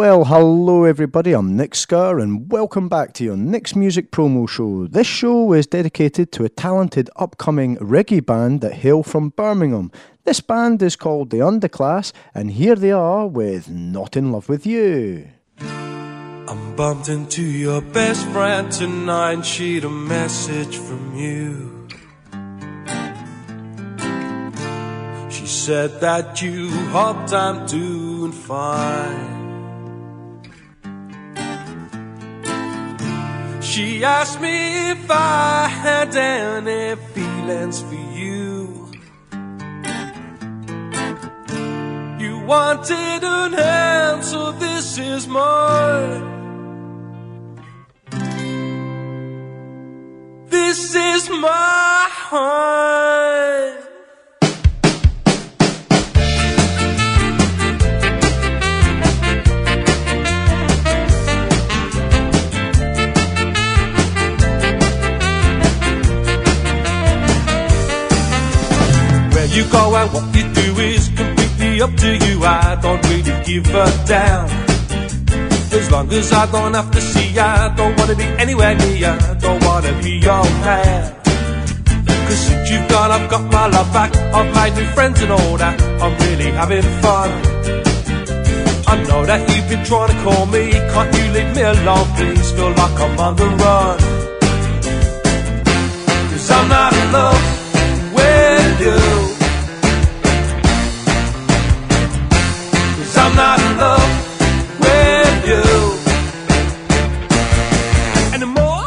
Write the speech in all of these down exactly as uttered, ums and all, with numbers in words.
Well, hello everybody, I'm Nick Scar and welcome back to your Nick's Music Promo Show. This show is dedicated to a talented upcoming reggae band that hail from Birmingham. This band is called The Underclass and here they are with Not In Love With You. I'm bumped into your best friend tonight and she'd a message from you. She said that you hoped I'm doing fine. She asked me if I had any feelings for you. You wanted an answer, this is mine. This is mine. You go and what you do is completely up to you. I don't really give a damn. As long as I don't have to see ya, I don't wanna be anywhere near ya, don't wanna be your man. Cause since you've gone I've got my love back, I've made new friends and all that, I'm really having fun. I know that you've been trying to call me, can't you leave me alone please, feel like I'm on the run. Cause I'm not in love with you. I'm not in love with you anymore.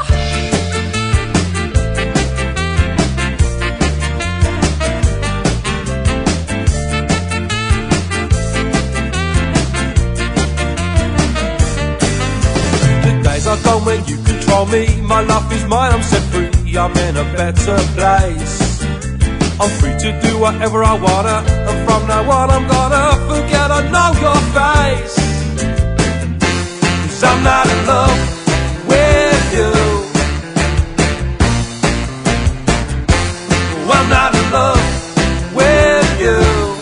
The days are gone when you control me. My life is mine, I'm set free. I'm in a better place. I'm free to do whatever I wanna, and from now on I'm gonna forget I know your face. Cause I'm not in love with you. Oh, I'm not in love with you.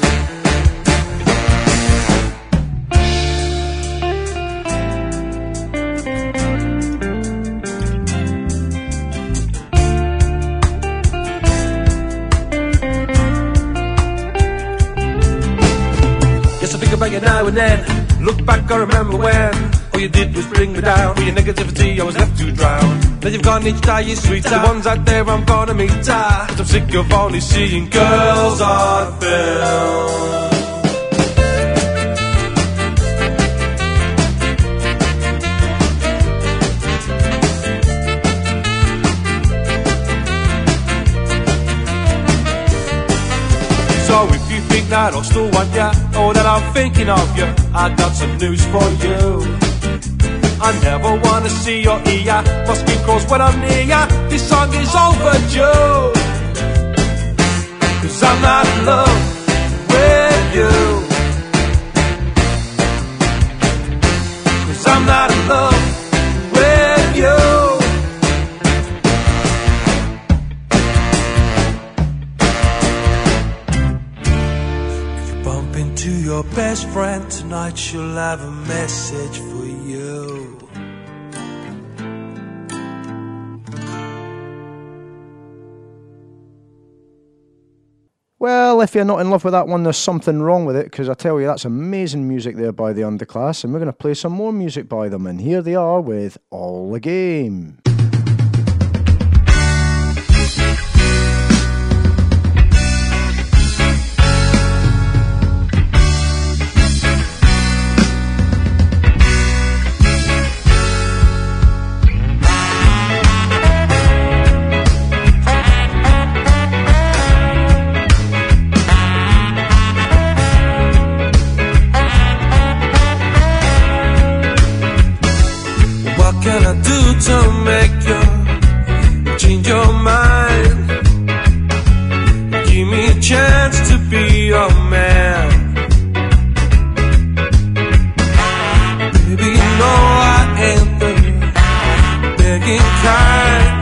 About you now and then, look back, I remember when all you did was bring me down. With your negativity, I was left to drown. Now you've gone each day, you're sweeter. The ones out there I'm gonna meet her. But I'm sick of only seeing girls on film. So if you think that I still want ya, or that I'm thinking of you, I got some news for you. I never wanna see or hear ya, my skin crawls when I'm near ya. This song is overdue. Cause I'm not in love with you. Cause I'm not in love with you. To your best friend tonight, she'll have a message for you. Well, if you're not in love with that one, there's something wrong with it, because I tell you, that's amazing music there by The Underclass, and we're going to play some more music by them, and here they are with All the Game. To make you change your mind, give me a chance to be your man. Baby, you know I ain't the begging kind.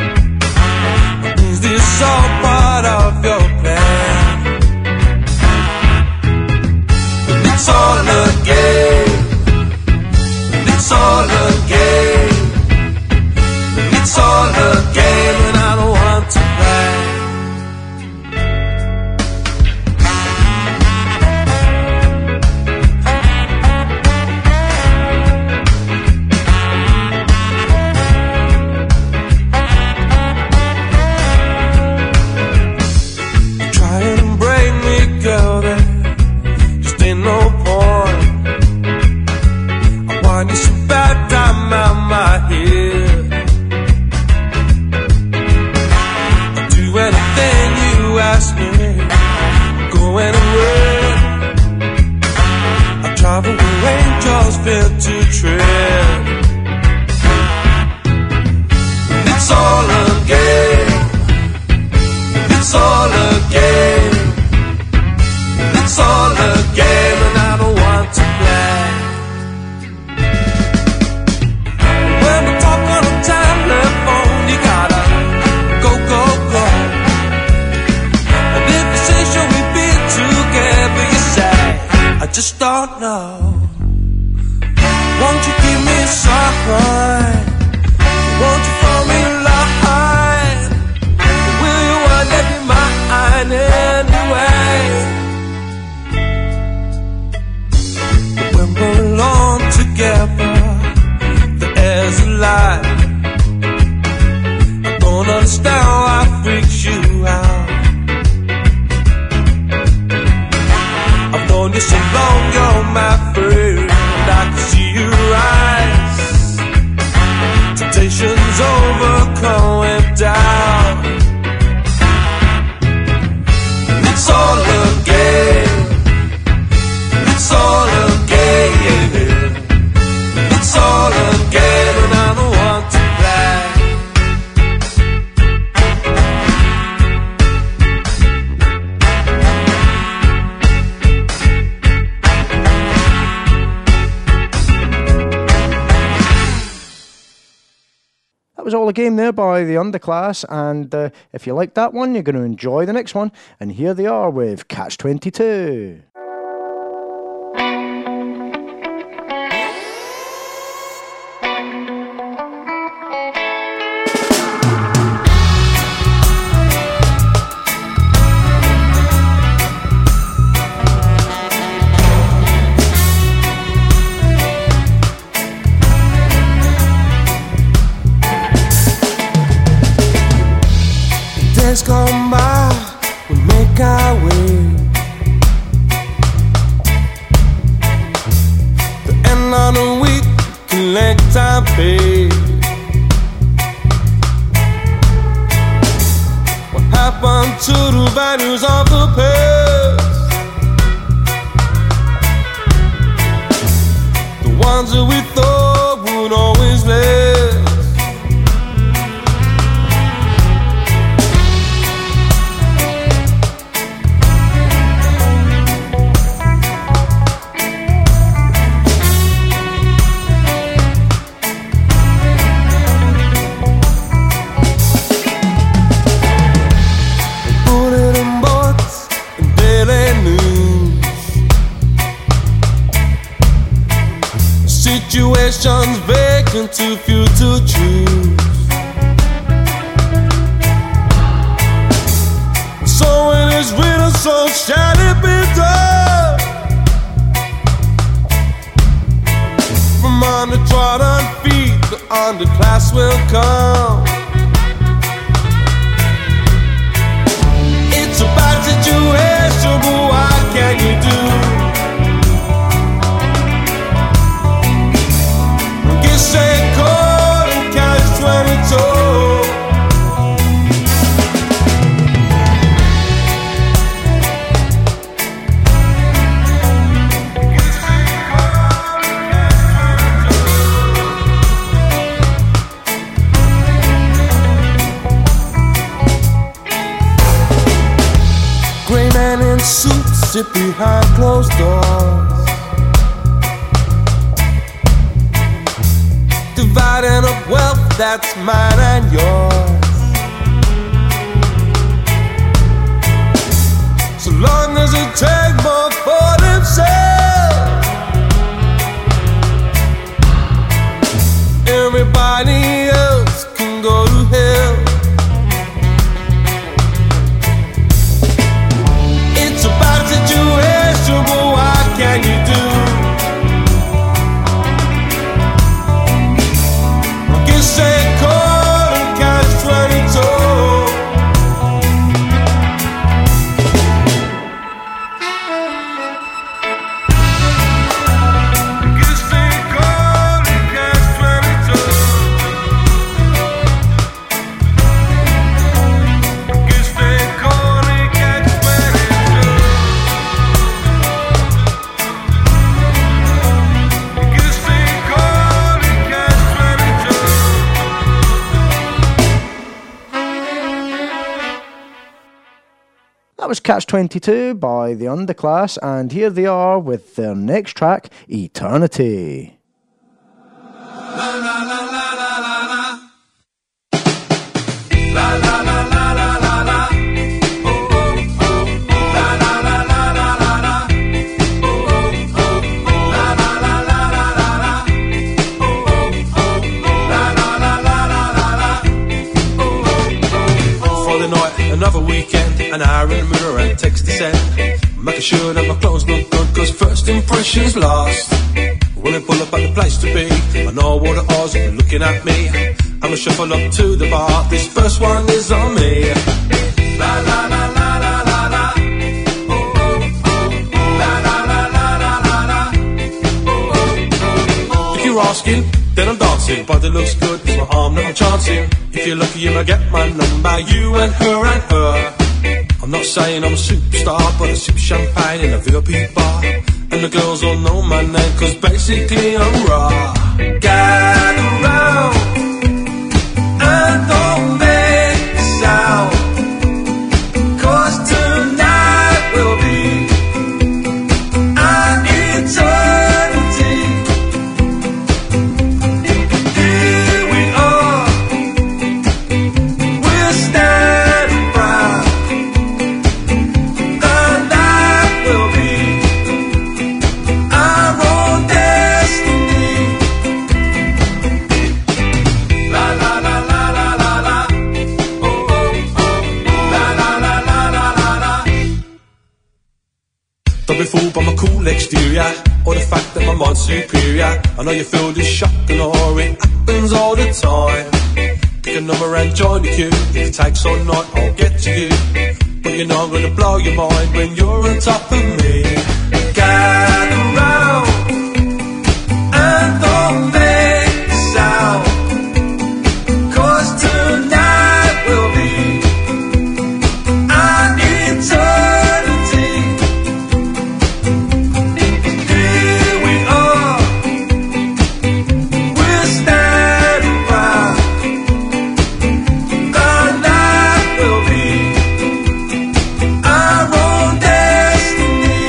Is this all part of your plan? But it's all a game. about time out my head. I'll do anything you ask me, go anywhere. I travel where angels fear to tread. And it's all a game, it's all a game, it's all a game, and I don't want to play. When we talk on the telephone, you gotta go, go, go. And if you say should we be together, you say I just don't know. Won't you give me a sign? Won't you throw me a line? Will you want to be mine anyway? But when we're alone together, the air's alive. I don't understand why it freaks you out. I've known you so long, you're my friend. I can see you rise. Temptations overcome and down. And it's all a game, it's all a game, it's all a game, and I don't want to play. That was all a game there by the Underclass, and uh, if you like that one, you're going to enjoy the next one. And here they are with Catch twenty-two. Days gone by, we make our way. The end of the week, collect our pay. What happened to the values of the past? The ones that we thought would always last. Situations vacant, too few to choose. So it is written, so shall it be done. From undertrodden feet, the underclass will come. It's a bad situation, but what can you do? Say call and catch twenty-two. Gray man in suits sit behind closed doors, dividing up wealth that's mine and yours. So long as it takes more for themselves, everybody else can go to hell. It's a bad situation, but what can you do? Say call and catch twenty-two. That was Catch twenty-two by The Underclass, and here they are with their next track, Eternity. La la la la la la la. La la la la la la la. Oh oh oh. La la la la la la la. Oh oh oh. La la la la la la la. Oh oh oh. La la la la la la la. Oh oh oh. Friday night, another weekend, an hour in the mirror and text to send. Making sure that my clothes look good, cause first impressions last. When I pull up at the place to be, I know all the eyes will be looking at me. I'ma shuffle up to the bar, this first one is on me. La la la la la la la. Oh oh oh. La la la la la la la. Oh oh oh. If you're asking, then I'm dancing. Body looks good, it's my arm that I'm chancing. If you're lucky, you might get my number. You and her and her. I'm not saying I'm a superstar, but I sip champagne in a V I P bar. And the girls all know my name, cause basically I'm raw. Gather round and don't make a sound, cause tonight will be an eternity. Here we are, we're standing proud. The night will be our own destiny. La la la la la la la. Oh oh oh. La la la la la la la. Don't be fooled by my cool exterior or the fact that my mind's superior. I know you feel this shock and awe, it happens all the time. Pick a number and join the queue. If it takes all night, I'll get to you. But you know I'm gonna blow your mind when you're on top of me. Gather round and don't make a sound, cause tonight will be an eternity. Here we are, we're standing proud. The night will be our own destiny.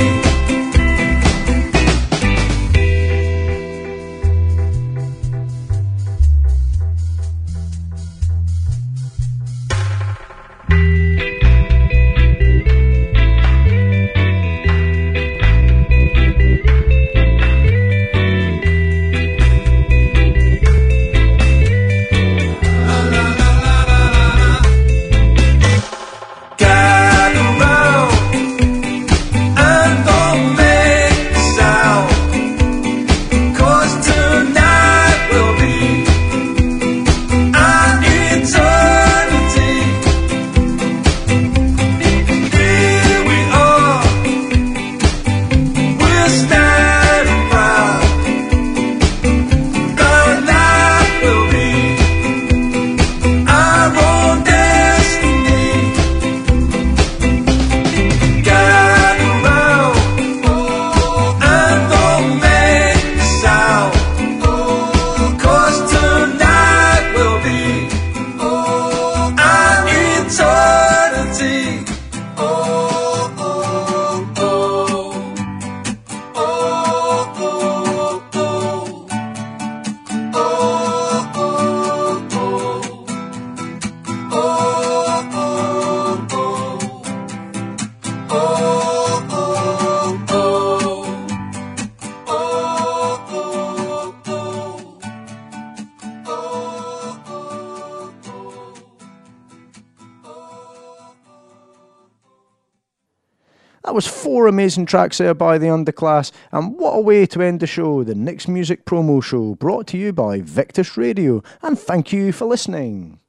That was four amazing tracks there by The Underclass, and what a way to end the show, the Nick's Music Promo Show, brought to you by Victus Radio, and thank you for listening.